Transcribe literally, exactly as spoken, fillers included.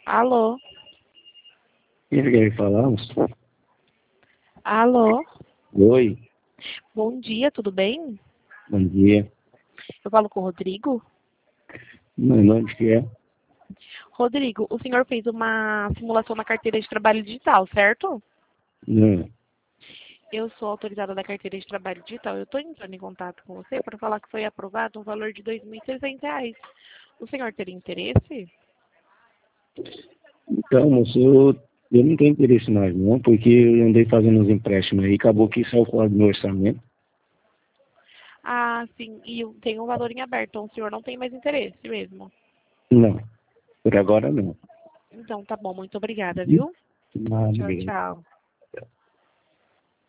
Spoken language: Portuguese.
Alô? Quem quer falamos? Alô? Oi, Bom dia, tudo bem? bom dia. Eu falo com o Rodrigo. Meu nome que é? Rodrigo, o senhor fez uma simulação na carteira de trabalho digital, certo? Não, Eu sou autorizada da carteira de trabalho digital. Eu estou entrando em contato com você para falar que foi aprovado um valor de dois mil e trezentos reais. O senhor teria interesse? então, moço, eu, eu não tenho interesse mais não, porque eu andei fazendo uns empréstimos aí, acabou que saiu fora do meu orçamento. Ah, sim, e tem um valor em aberto, então o senhor não tem mais interesse mesmo. Não, por agora não. Então tá bom, muito obrigada, viu? Nada, Tchau, obrigado. tchau.